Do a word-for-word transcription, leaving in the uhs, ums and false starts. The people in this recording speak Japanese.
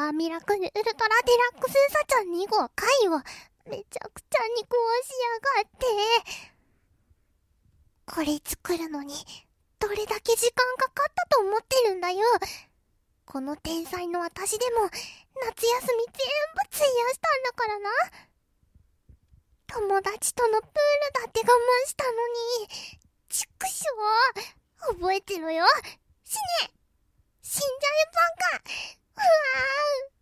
ーミラクルウルトラデラックスウサちゃんに号回をめちゃくちゃに壊しやがって。これ作るのにどれだけ時間かかったと思ってるんだよ。この天才の私でも夏休み全部費やしたんだからな。友達とのプールだって我慢したのに。ちくしょう、覚えてろよ。死ね、死んじゃえバカ。うわー。